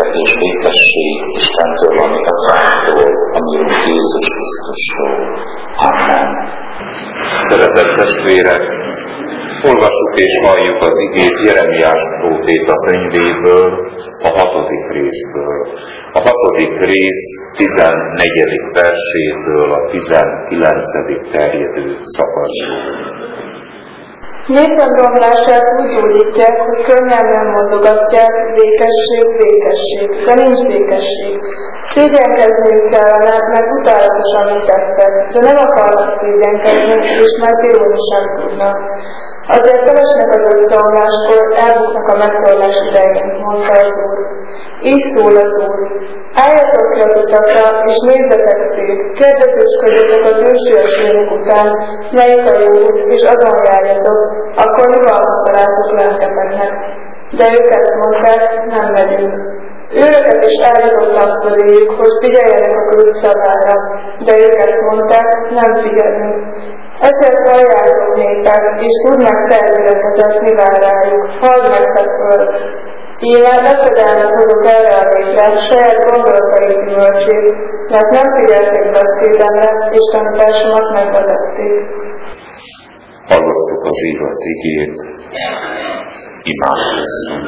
és békesség Istentől, ami Atyánktól, ami Jézus Krisztustól. Amen. Szeretett testvérek, olvassuk és halljuk az igét Jeremiás próféta könyvéből, a 6. részből. A 6. rész 14. versétől a 19. terjedő szakaszból. Népem romlását úgy gyógyítják, hogy könnyelmen mondogatják, békesség, békesség, de nincs békesség. Szégyenkezniük kellene, mert utálatosan mit tettek, de nem akarnak szégyenkezni, és már bírulni sem tudnak. Azért keresnek az összeomláskor, elbuknak a megszólás idején, mondta az Úr. Így szól az Úr. Álljatok ki az utakra, és nézzetek szét, kérdezősködjetek az ősies lények után, melyik a jó út, és azon járjatok, akkor nyugalmat találtok lelketeknek. De ők ezt mondták, nem megyünk. Őröket is állítottak közéjük, hogy figyeljenek a küld szavára, de ők ezt mondták, nem figyelünk. Ezért halljátok népek, és tudnak felületetet, mi vár rájuk, halld meg te föld. Íme veszedelmet hozok erre a népre, saját gondolatai gyümölcsét, mert nem figyelték beszédemre, és tanításomat megvezették. Hallottuk az írott igét, imádkozzunk.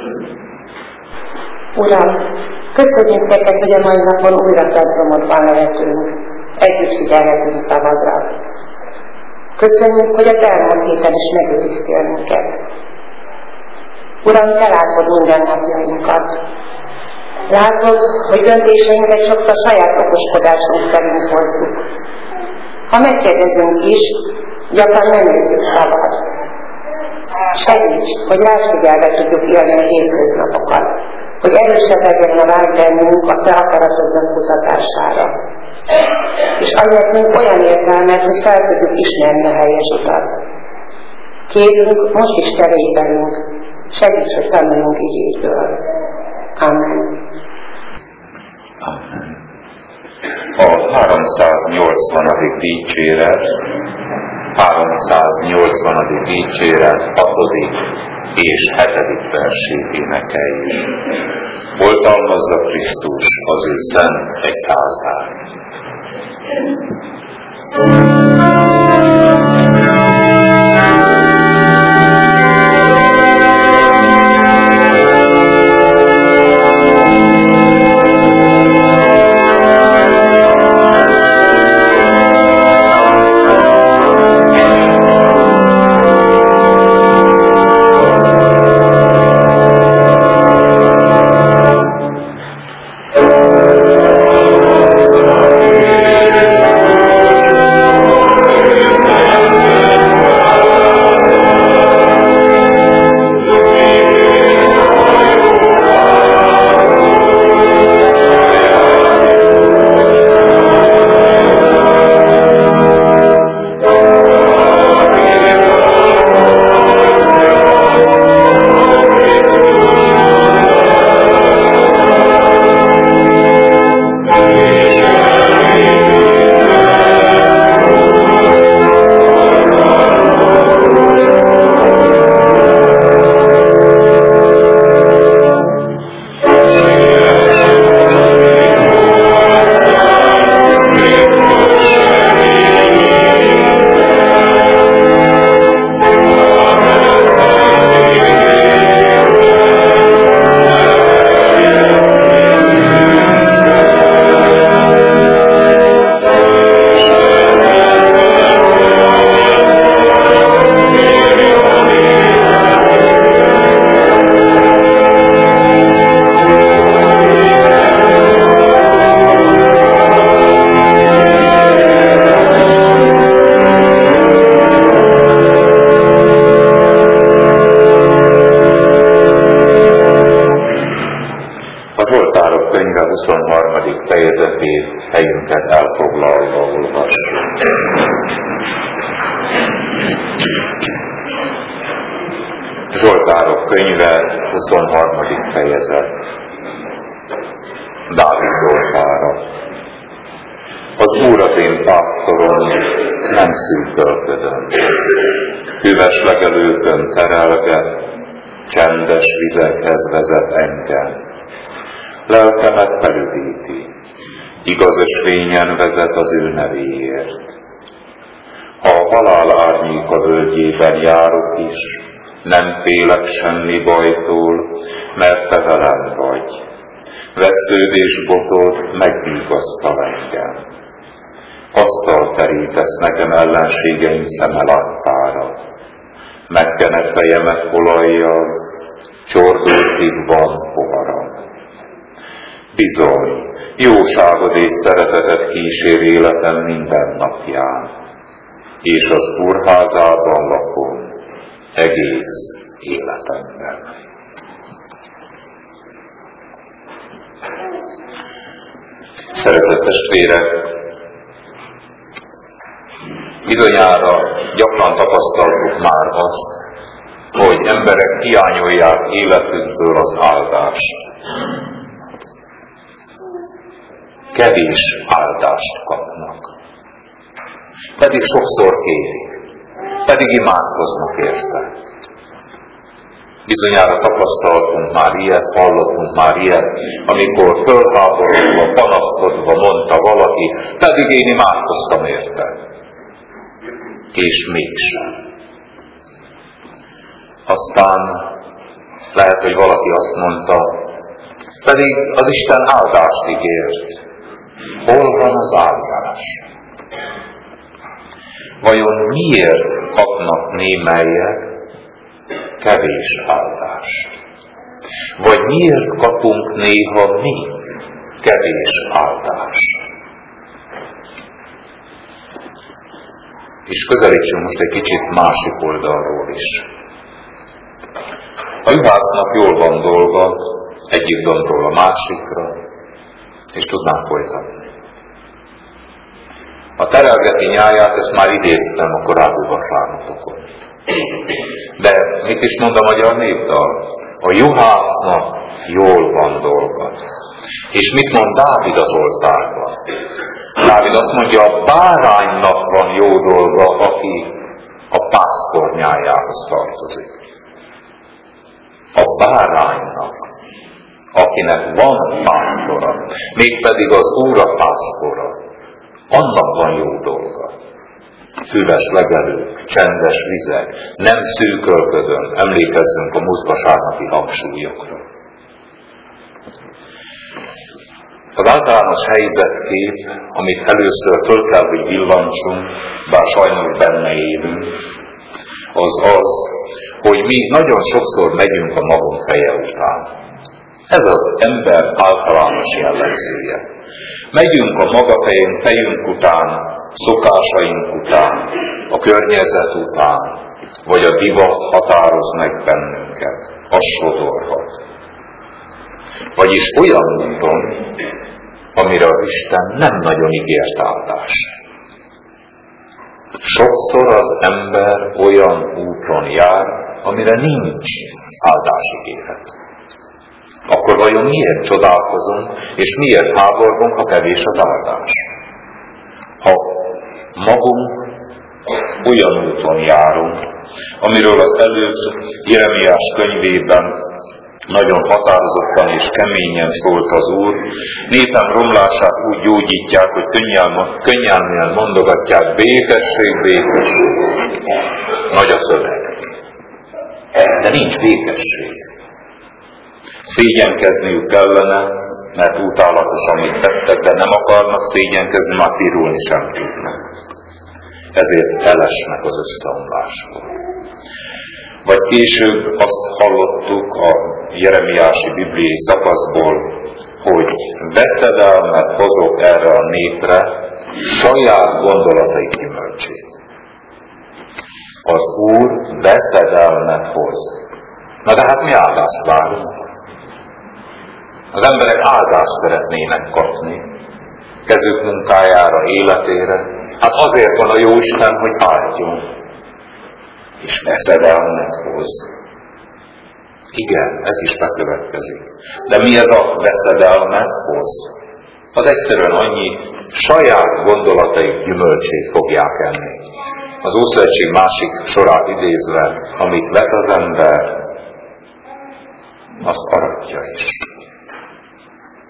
Uram, köszönjük neked, hogy a mai napon újra templomodban lehetünk, együtt figyelhetünk szavadra. Köszönjük, hogy az elmúlt héten is megőriztél minket. Uram, te látod mindennapjainkat. Látod, hogy döntéseinket sokszor saját okoskodásunk szerint hozzuk. Ha megkérdezünk is, gyakran nem értjük szabad. Segíts, hogy másfigyelve tudjuk élni a hétköznapokat, hogy erősebb legyen a vágy bennünk a te akaratodnak kutatására. És adj nekünk olyan értelmet, hogy fel tudjuk ismerni a helyes utat. Kérünk, most is te légy velünk, segíts, hogy tanuljunk igétől. Amen. Amen. A 380. dicséret, 380. dicséret 6. és 7. versét énekeljük. Oltalmazza Krisztus az ő szent egyházát. Helyünket elfoglalva olvassuk. Zsoltárok könyve, 23. fejezet. Dávid Zsoltára. Az Úr az én pásztorom, nem szűkölködöm. Hűvös legelőkön terelget, csendes vizekhez vezet engem. lelkemet felüdíti, igaz ösvényen vezet az ő nevéért. Ha a halál árnyéka völgyében járok is, nem félek semmi bajtól, mert te velem vagy. Vetődés botod megvigasztal engem. Asztalt terítesz nekem ellenségeim szeme láttára. Megkened fejemet olajjal, csordultig van poharam. Bizony, jóságod és szeretetet kísér életem minden napján, és az Úr házában lakom egész életemben. Szeretett testvérek, bizonyára gyakran tapasztaltuk már azt, hogy emberek hiányolják életükből az áldást. Kevés áldást kapnak. Pedig sokszor kérik, pedig imádkoznak érte. Bizonyára tapasztaltunk már ilyet, hallottunk már ilyet, amikor fölháborodva, panaszkodva mondta valaki, pedig én imádkoztam érte. És mégsem. Aztán lehet, hogy valaki azt mondta, pedig az Isten áldást ígért. Hol van az áldás? Vajon miért kapnak némelyek kevés áldást? Vagy miért kapunk néha mi kevés áldást? És közelítsünk most egy kicsit másik oldalról is. A juhásznak jól van dolga, egyik dombról a másikra, és tudnám folytatni. A terelgeti nyáját, ezt már idéztem a korábbi vasárnapokon. De mit is mond a magyar népdal? A juhásznak jól van dolga. És mit mond Dávid az oltárban? Dávid azt mondja, a báránynak van jó dolga, aki a pásztor nyájához tartozik. A báránynak, akinek van pásztora, mégpedig az Úr a pásztora, annak van jó dolga. Füves legelők, csendes vizek, nem szűkölködön, emlékezzünk a múlt vasárnapi hangsúlyokra. Az általános helyzetkép, amit először föl kell, hogy villancsunk, bár sajnos benne élünk, az, hogy mi nagyon sokszor megyünk a magunk feje után. Ez az ember általános jellemzője. Megyünk a maga fejünk után, szokásaink után, a környezet után, vagy a divat határoz meg bennünket, az sodorhat. Vagyis olyan úton, amire az Isten nem nagyon ígért áldást. Sokszor az ember olyan úton jár, amire nincs áldásígéret. Akkor vajon miért csodálkozunk, és miért háborgunk, ha kevés az áldás? Ha magunk olyan úton járunk, amiről az előbb Jeremiás könyvében nagyon határozottan és keményen szólt az Úr, népem romlását úgy gyógyítják, hogy könnyelműen mondogatják, békesség, békesség. Nagy a szöveg. De nincs békesség. Szégyenkezniük kellene, mert utálatos, amit tettek, de nem akarnak szégyenkezni, már pirulni sem tudnak. Ezért elesnek az összeomlásból. Vagy később azt hallottuk a jeremiási bibliai szakaszból, hogy veszedelmet hozok erre a népre, saját gondolatai gyümölcsét. Az Úr veszedelmet hoz. Na de hát mi áldást várunk? Az emberek áldást szeretnének kapni, kezük munkájára, életére. Hát azért van a Jóisten, hogy áldjon. És veszedelmet hoz. Igen, ez is bekövetkezik. De mi ez a veszedelmet hoz? Az egyszerűen annyi, saját gondolatai gyümölcsét fogják enni. Az Ószövetség másik sorát idézve, amit vet az ember, az aratja is.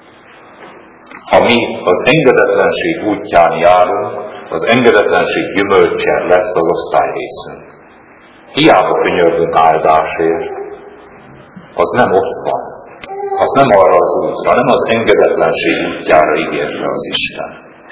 mi az engedetlenség útján járunk, az engedetlenség gyümölcse lesz az osztályrészünk. Hiába könyörgünk áldásért, az nem ott van. Az nem arra az útra, nem az engedetlenség útjára ígérte az Isten.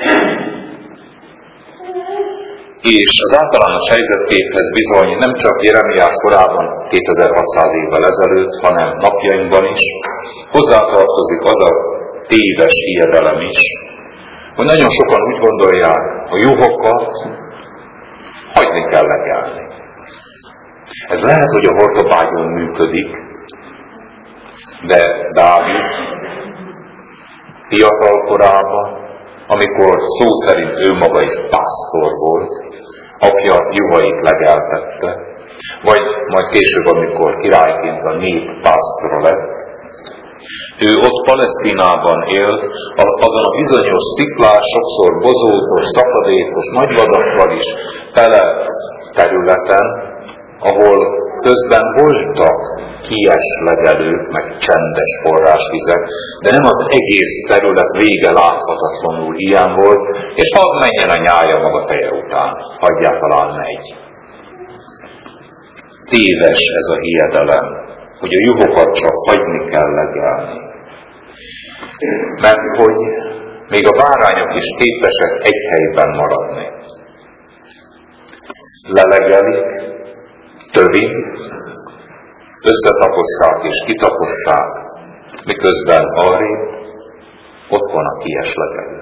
És az általános helyzetképhez bizony nem csak Jeremiás korában 2600 évvel ezelőtt, hanem napjainkban is hozzátartozik az a téves hiedelem is, hogy nagyon sokan úgy gondolják, a juhokat hagyni kell legelni. Ez lehet, hogy a hortobágyon működik, de Dávid fiatal korában, amikor szó szerint ő maga is pásztor volt, apja juhait legeltette, vagy majd később, amikor királyként a nép pásztora lett, ő ott Palesztinában élt, azon a bizonyos sziklás, sokszor bozótos, szakadékos, nagyvadakkal is tele területen, ahol közben voltak kieslegelők, meg csendes forrásvizek, de nem az egész terület vége láthatatlanul ilyen volt, és hadd menjen a nyája maga teje után, hagyják talán megy. Téves ez a hiedelem, hogy a juhokat csak hagyni kell legelni. Mert hogy még a bárányok is képesek egy helyben maradni. Lelegelik, tövik, összetapossák és kitapossák, miközben arrébb ott van a kieslegelő.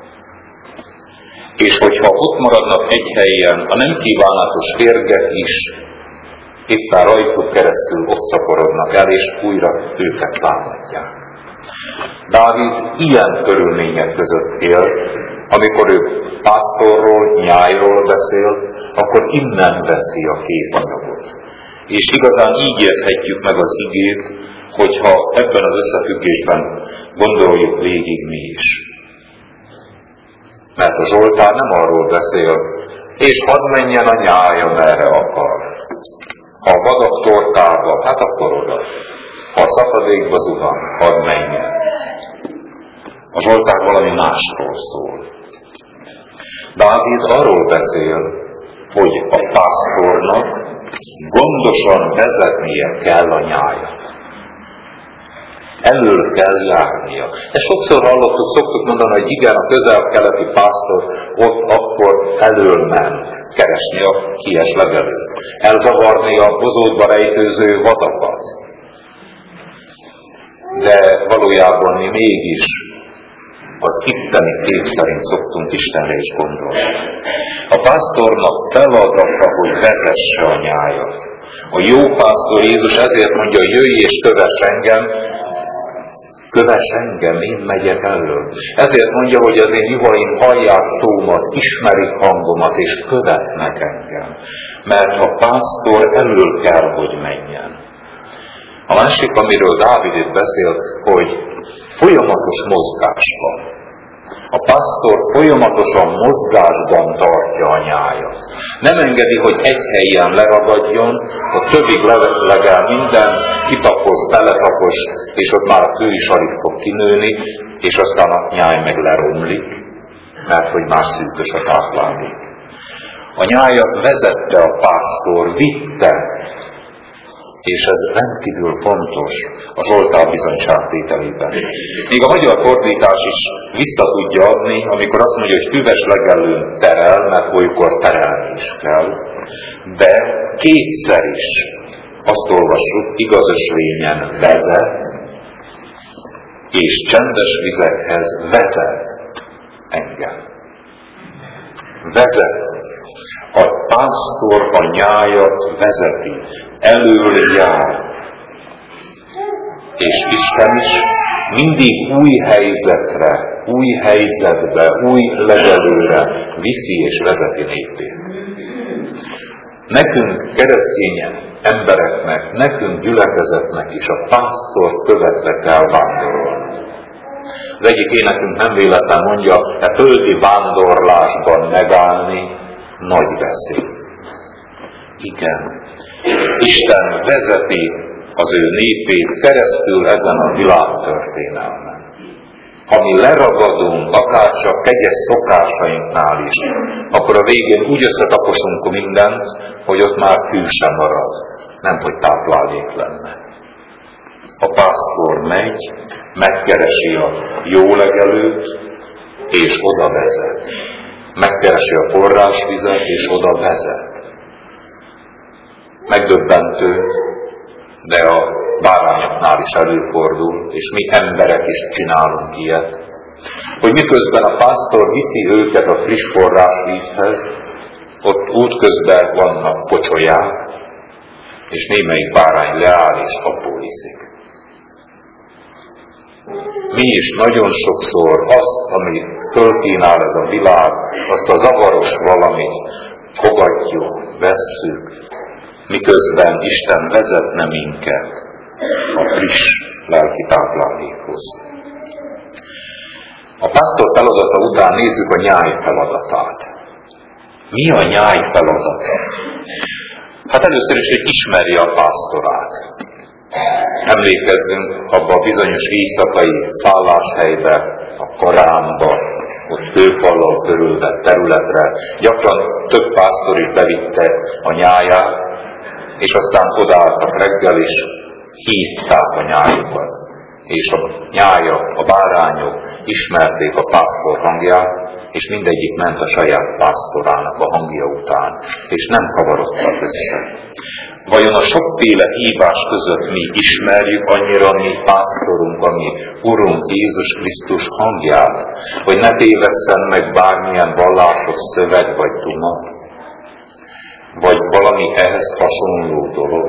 És hogyha ott maradnak egy helyen, a nem kívánatos férgek is éppen rajtuk keresztül ott szaporodnak el, és újra őket támadják. Dávid ilyen körülmények között él, amikor ő pásztorról, nyájról beszél, akkor innen veszi a képanyagot. És igazán így érthetjük meg az igét, hogyha ebben az összefüggésben gondoljuk végig mi is. Mert a Zsoltár nem arról beszél, és hadd menjen a nyája, merre akar. Ha a vadak torkába, hát akkor oda. Ha a szakadékba zuhan, hadd menjen. A Zsoltár valami másról szól. Dávid arról beszél, hogy a pásztornak gondosan vezetnie kell a nyájat. Elől kell járnia. Ezt sokszor hallottuk, szoktuk mondani, hogy igen, a közel-keleti pásztor ott akkor elől ment keresni a kieslegelőt, elzavarni a bozótba rejtőző vadakat. De valójában mi mégis az itteni kép szerint szoktunk Istenre is gondolni. A pásztornak feladata, hogy vezesse a nyájat. A jó pásztor Jézus ezért mondja, jöjj és kövess engem, én megyek elől. Ezért mondja, hogy az én juhaim hallják szómat, ismerik hangomat, és követnek engem. Mert a pásztor elől kell, hogy menjen. A másik, amiről Dávid itt beszél, hogy folyamatos mozgásban. A pásztor folyamatosan mozgásban tartja a nyájat. Nem engedi, hogy egy helyen leragadjon, a többig legel minden, kitapos, beletapos, és ott már ő is alig fog kinőni, és aztán a nyáj meg leromlik, mert hogy már szűkös a táplálék. A nyájat vezette a pásztor, vitte, és ez rendkívül fontos a Zsoltár bizonyságtételében. Még a magyar fordítás is vissza tudja adni, amikor azt mondja, hogy füves legelőn terel, mert olykor terelni is kell, de kétszer is azt olvassuk, igaz ösvényen vezet, és csendes vizekhez vezet engem. Vezet. A pásztor a nyájat vezeti, elől jár. És Isten is mindig új helyzetre, új helyzetbe, új legelőre viszi és vezeti népét. Nekünk, keresztény embereknek, nekünk gyülekezetnek is a pásztor követve kell vándorolni. Az egyik énekünk nem véletlen mondja, a földi vándorlásban megállni nagy veszély. Igen. Isten vezeti az ő népét keresztül ezen a világtörténelmen. ha mi leragadunk, akár csak kegyes szokásainknál is, akkor a végén úgy összetaposunk mindent, hogy ott már hű sem marad, nem hogy táplálék lenne. A pásztor megy, megkeresi a jó legelőt, és oda vezet. Megkeresi a forrásvizet, és oda vezet. Megdöbbentő, de a bárányoknál is előfordul, és mi emberek is csinálunk ilyet, hogy miközben a pásztor viszi őket a friss forrásvízhez, ott útközben vannak pocsolyák, és némelyik bárány leáll és abból iszik. Mi is nagyon sokszor azt, amit fölkínál ez a világ, azt a zavaros valamit fogadjuk, vesszük, miközben Isten vezetne minket a friss lelki táplálékhoz. A pásztor feladata után nézzük a nyáj feladatát. Mi a nyáj feladata? Hát először is, hogy ismerje a pásztorát. Emlékezzünk abba a bizonyos éjszakai szálláshelybe, a Karámba, ott kőfallal körülvett területre. Gyakran több pásztor is bevitte a nyáját, és aztán odaálltak reggel, és hívták a nyájukat. És a nyája, a bárányok ismerték a pásztor hangját, és mindegyik ment a saját pásztorának a hangja után, és nem kavarodtak össze. Vajon a sokféle hívás között mi ismerjük annyira a mi pásztorunk, a mi Urunk Jézus Krisztus hangját, hogy ne tévesszen meg bármilyen vallásos szöveg vagy duma, vagy valami ehhez hasonló dolog?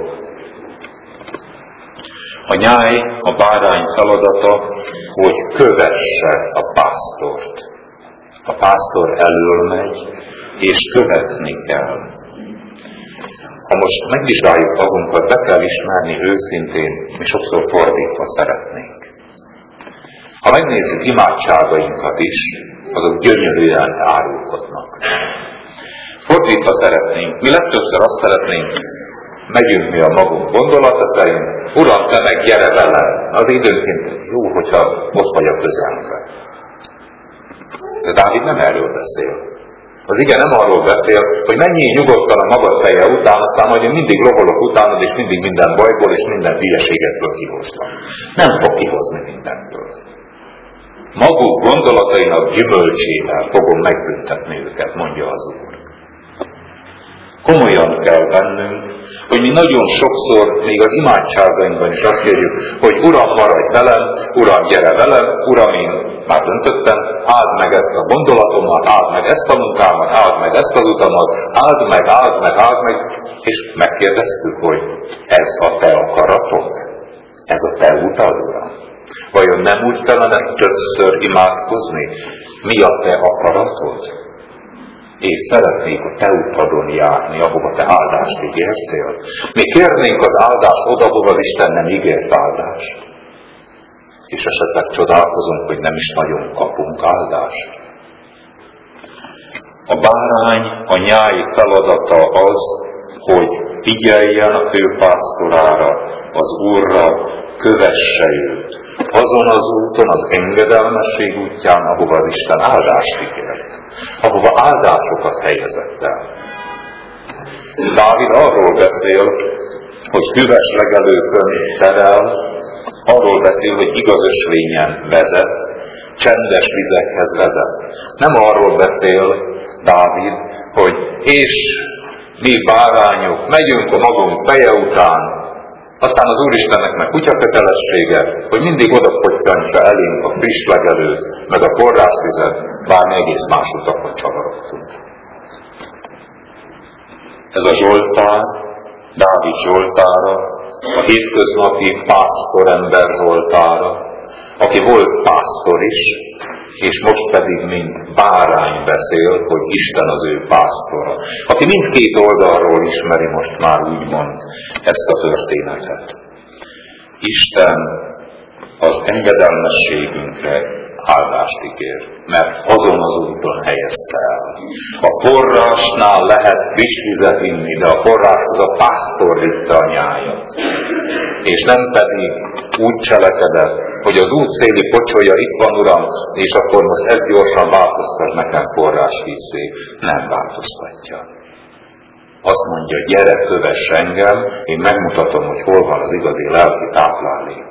A nyáj, a bárány feladata, hogy kövesse a pásztort. A pásztor elől megy, és követni kell. Ha most megvizsgáljuk magunkat, be kell ismerni őszintén, mi sokszor fordítva szeretnénk. Ha megnézzük imádságainkat is, azok gyönyörűen árulkodnak. Fordítva szeretnénk, mi legtöbbször azt szeretnénk, megyünk mi a magunk gondolata szerint, Uram, te meg gyere velem. Az időnként jó, hogyha ott vagy a közelben. De Dávid nem erről beszél. Az ige nem arról beszél, hogy menjél nyugodtan a magad feje után, aztán majd én mindig loholok utánad, és mindig minden bajból, és minden hülyeségetből kihoztam. Nem fog kihozni mindenből. Maguk gondolatainak gyümölcsével fogom megbüntetni őket, mondja az Úr. Komolyan kell vennünk, hogy mi nagyon sokszor, még az imádságainkban is azt kérjük, hogy Uram, maradj velem, Uram, gyere velem, Uram, én már döntöttem, áld meg ezt a gondolatomat, áld meg ezt a munkámat, áld meg ezt az utamat, áld meg, és megkérdeztük, hogy ez a te akaratod? Ez a te utad, Uram? Vajon nem úgy kellene többször imádkozni? Mi a te akaratod? És szeretnék a te utadon járni, ahova te áldást ígértél. Mi kérnénk az áldást oda, hova Isten nem ígért áldást. És esetleg csodálkozunk, hogy nem is nagyon kapunk áldást. A bárány, a nyáj feladata az, hogy figyeljen a főpásztorára, az Úrra, kövesse őt. Azon az úton, az engedelmesség útján, ahova az Isten áldást ígért. Ahova áldásokat helyezett el. Dávid arról beszél, hogy füves legelőkön terel, arról beszél, hogy igaz ösvényen vezet, csendes vizekhez vezet. Nem arról beszél Dávid, hogy és mi bárányok, megyünk a magunk feje után, aztán az Úristennek meg kutyakötelessége, hogy mindig odapottantsa elénk a friss legelőt, meg a forrásvizet, bár mi egész más utakon csavarogtunk. Ez a Zsoltár, Dávid Zsoltára, a hétköznapi pásztorember Zsoltára, aki volt pásztor is, és most pedig mint bárány beszél, hogy Isten az ő pásztora. Aki mindkét oldalról ismeri most már úgymond ezt a történetet. Isten az engedelmességünkre áldást ígér, mert azon az úton helyezte el. A forrásnál lehet friss vizet inni, de a forráshoz a pásztor vitte a nyájat. és nem pedig úgy cselekedett, hogy az útszéli pocsolya, itt van Uram, és akkor most ezt gyorsan változtass nekem forrásvízzé. Nem változtatja. Azt mondja, gyere, kövess engem, én megmutatom, hogy hol van az igazi lelki táplálék.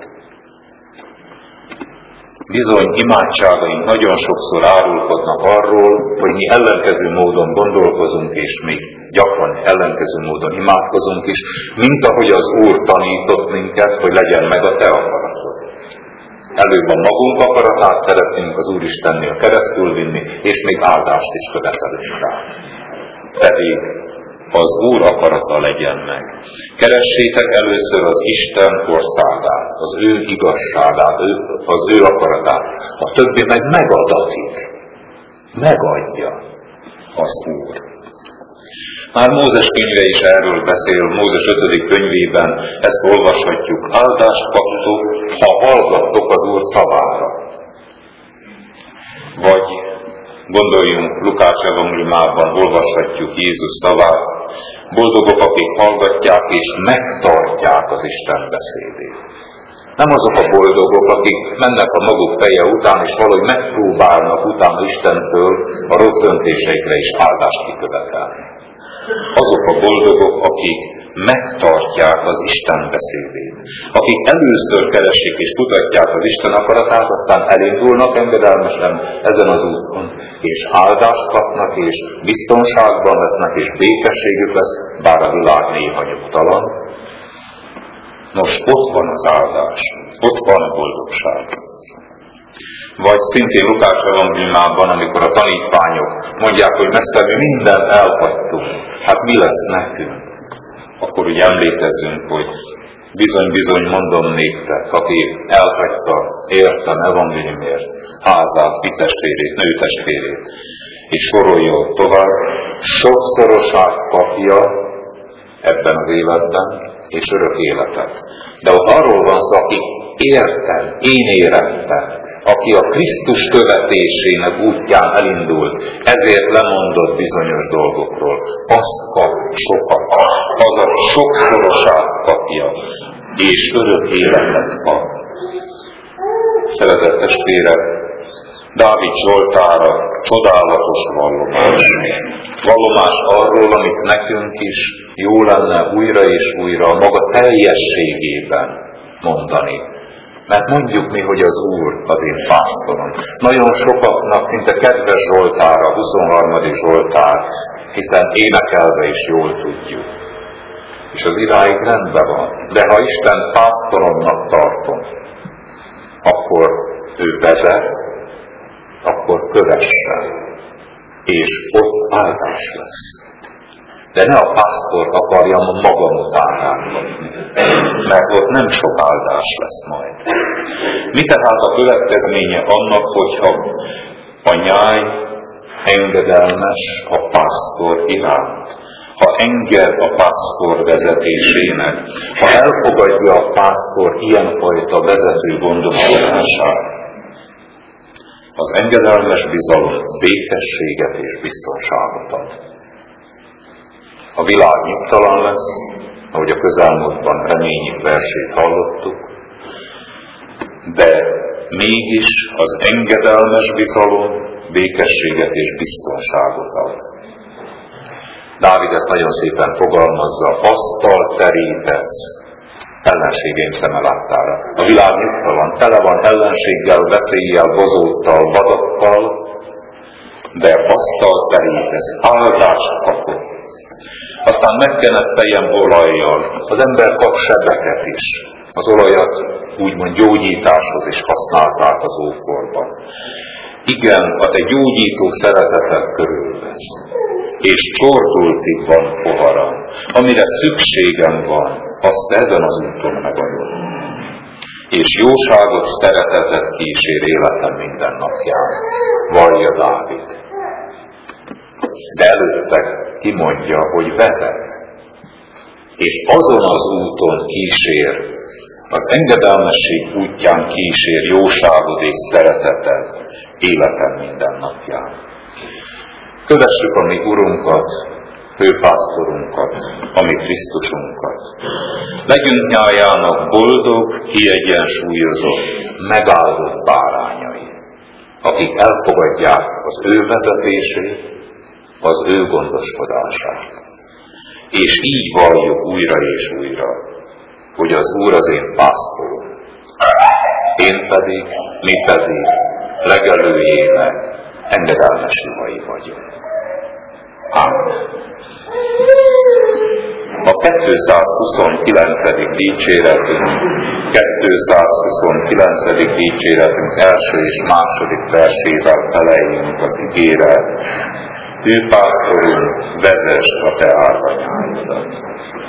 Bizony imádságaink nagyon sokszor árulkodnak arról, hogy mi ellenkező módon gondolkozunk, és mi gyakran ellenkező módon imádkozunk is, mint ahogy az Úr tanított minket, hogy legyen meg a te akaratod. Előbb a magunk akaratát szeretnénk az Úristennél keresztül vinni, és még áldást is követelünk rá. Pedig az Úr akarata legyen meg. Keressétek először az Isten országát, az ő igazságát, az ő akaratát. A többi meg megadatik. Megadja az Úr. Már Mózes könyve is erről beszél, Mózes 5. könyvében ezt olvashatjuk. Áldást kaptok, ha hallgattok az Úr szavára. Vagy gondoljunk Lukács evangéliumában, olvashatjuk Jézus szavát. Boldogok, akik hallgatják és megtartják az Isten beszédét. Nem azok a boldogok, akik mennek a maguk feje után, és valahogy megpróbálnak utána Istentől a rossz döntéseikre is áldást kikövetelni. Azok a boldogok, akik megtartják az Isten beszédét. Akik először keresik és kutatják az Isten akaratát, aztán elindulnak engedelmesen ezen az úton, és áldást kapnak, és biztonságban lesznek, és békességük lesz, bár a világ néha nyugtalan. Nos, ott van az áldás, ott van a boldogság. Vagy szintén Lukács evangéliumában, amikor a tanítványok mondják, hogy Mester, mi mindent elhagytunk, hát mi lesz nekünk? Akkor úgy emlékezzünk, hogy bizony mondom néktek, aki elhagyta, értem evangéliumért, házát, fitestvérét, nőtestvérét, és soroljon tovább, sokszorosát kapja ebben az életben, és örök életet. De ott arról van szó, aki értem, én érettem, aki a Krisztus követésének útján elindult, ezért lemondott bizonyos dolgokról, azt kap sokat, az a sokszorosát kapja, és örök életet kap. Szeretett testvérek, Dávid Zsoltára csodálatos vallomás. Vallomás arról, amit nekünk is jó lenne újra és újra a maga teljességében mondani. Mert mondjuk mi, hogy az Úr az én pásztorom. Nagyon sokaknak szinte kedves Zsoltára, 23. Zsoltár, hiszen énekelve is jól tudjuk. És az idáig rendben van. De ha Isten pásztoromnak tartom, akkor ő vezet, akkor kövessen, és ott áldás lesz. De ne a pásztor akarjam magam után rángatni, mert ott nem sok áldás lesz majd. Mi tehát a következménye annak, hogyha a nyáj engedelmes a pásztor iránt, ha enged a pásztor vezetésének, ha elfogadja a pásztor ilyenfajta vezető gondoskodását, az engedelmes bizalom békességet és biztonságot ad. A világ nyugtalan lesz, ahogy a közelmúltban reményi versét hallottuk, de mégis az engedelmes bizalom békességet és biztonságot ad. Dávid ezt nagyon szépen fogalmazza, asztal terítesz ellenségeim szeme láttára. A világ nyugtalan, tele van ellenséggel, veszéllyel, bozóttal, vadakkal, de asztal terítesz, áldást kapott. Aztán megkenett fejem olajjal, az ember kap sebeket is. Az olajat úgymond gyógyításhoz is használták az ókorban. Igen, a te gyógyító szereteted körülvesz, és csordultig van poharam. Amire szükségem van, azt ezen az úton megadom. És jóságot, szeretetet kísér életem minden napján, vallja Dávid. De előtte kimondja, hogy vezet, és azon az úton kísér, az engedelmesség útján kísér jóságod és szereteted életem minden napján. Kövessük a mi Urunkat, főpásztorunkat, a mi Krisztusunkat. Legyünk nyájának boldog, kiegyensúlyozott, megáldott bárányai, akik elfogadják az ő vezetését, az ő gondoskodását. És így valljuk újra és újra, hogy az Úr az én pásztorom, én pedig, mi pedig legelőjének engedelmes juhai vagyunk. Amen. A 229. dicséretünk, 229. dicséretünk első és második versével feleljünk az igére. Ő pásztorunk, vezess a te árvanyáidat.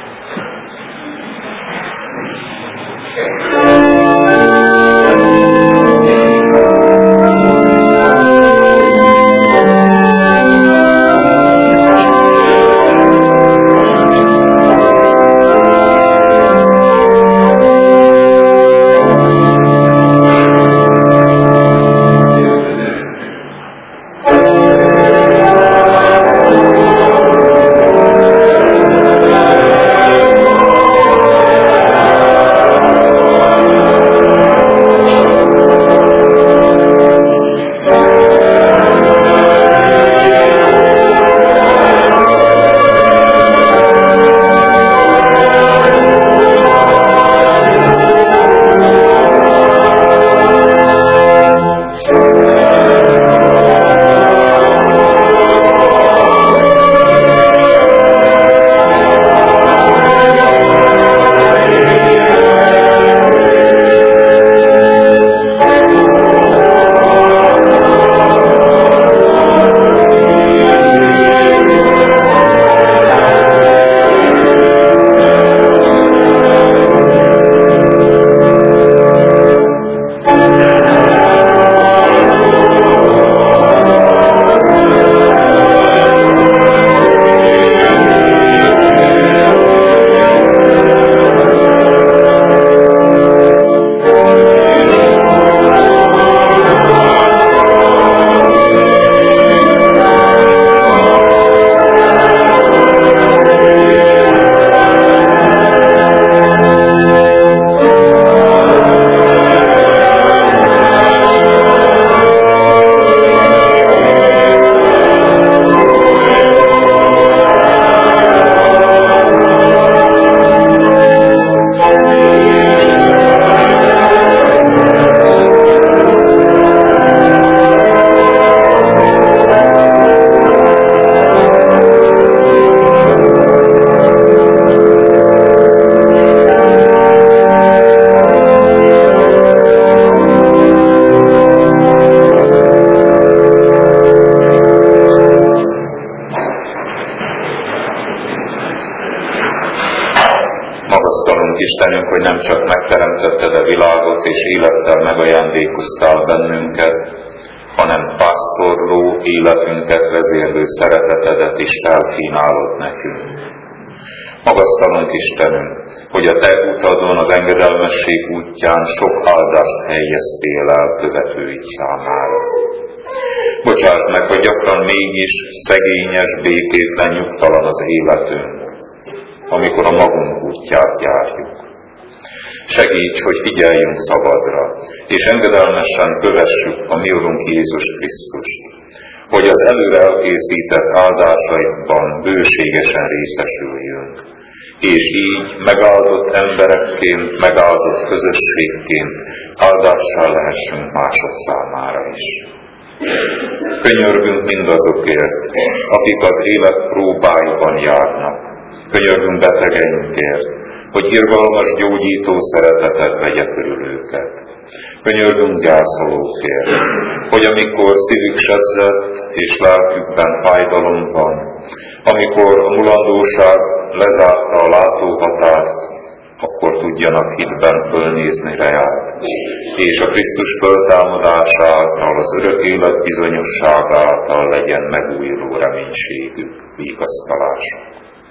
Istenünk, hogy nem csak megteremtetted a világot és élettel megajándékoztál bennünket, hanem pásztorló életünket vezérlő szeretetedet is felkínálod nekünk. Magasztalunk Istenünk, hogy a te utadon az engedelmesség útján sok áldást helyeztél el követőid számára. Bocsáss meg, hogy gyakran mégis szegényes, békétlen, nyugtalan az életünk, amikor a magunk útját járjuk. Segíts, hogy figyeljünk szabadra, és engedelmesen kövessük a mi Urunk Jézus Krisztust, hogy az előre elkészített áldásaikban bőségesen részesüljünk, és így megáldott emberekként, megáldott közösségként áldással lehessünk mások számára is. Könyörgünk mindazokért, akik az élet próbáiban járnak. Könyörgünk betegeinkért, hogy irgalmas gyógyító szeretetet vegye körül őket. Könyörgünk gyászolókért, hogy amikor szívük sebzett és lelkükben fájdalom van, amikor a mulandóság lezárta a látóhatárt, akkor tudjanak hitben fölnézni reát, és a Krisztus föltámadásával, az örök élet bizonyosságáltal legyen megújuló reménységük, vigasztalásuk.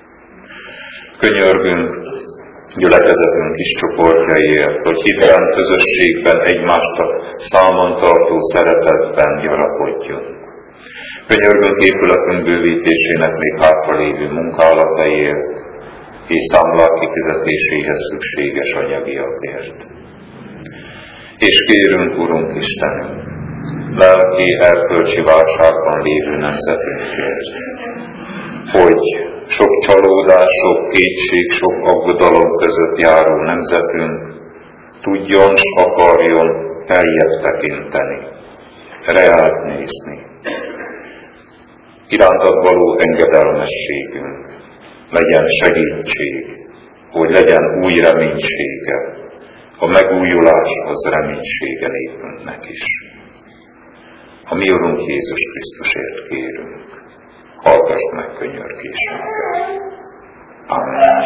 Könyörgünk gyülekezetünk kis csoportjaiért, hogy hitben, közösségben egymást számon tartó szeretetben gyarapodjon. Könyörgünk épületünk bővítésének még hátralévő munkálataiért és számlák kifizetéséhez szükséges anyagiakért. És kérünk, Urunk Istenünk, lelki, erkölcsi válságban lévő nemzetünkért, hogy sok csalódás, sok kétség, sok aggodalom között járó nemzetünk tudjon s akarjon feljebb tekinteni, reált nézni. Irántad való engedelmességünk legyen segítség, hogy legyen új reménysége, a megújuláshoz reménysége népünknek is. A mi Urunk Jézus Krisztusért kérünk, hallgass meg könyörgésünket. Amen.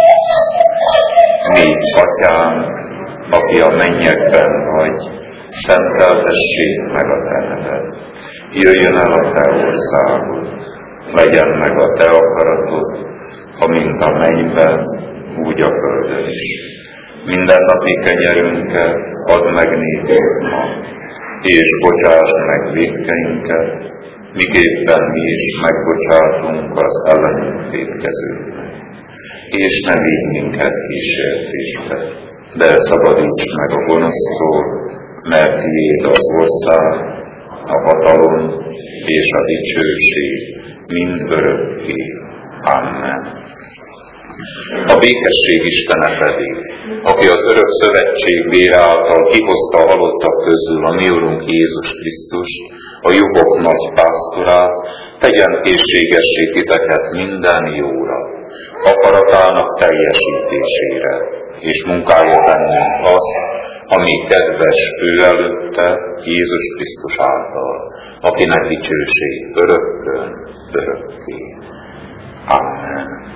Mi, Atyánk, aki a mennyekben vagy, szenteltessék meg a te neved. Jöjjön el a te országod, legyen meg a te akaratod, amint a mennyben, úgy a földön is. Mindennapi kenyerünket add meg nékünk ma, és bocsásd meg vétkeinket, miképpen mi is megbocsátunk az ellenünk vétkezőknek. És ne vigy minket kísértésbe, de szabadíts meg a gonosztól, mert tiéd az ország, a hatalom és a dicsőség mind örökké. Amen. A békesség Istene pedig, aki az örök szövetség vére által kihozta a halottak közül a mi Urunk Jézus Krisztust, a juhok nagy pásztorát, tegyen készségessé titeket minden jóra, akaratának teljesítésére, és munkálja bennünk azt, ami kedves ő előtte, Jézus Krisztus által, akinek dicsőség örökkön, örökké. Amen.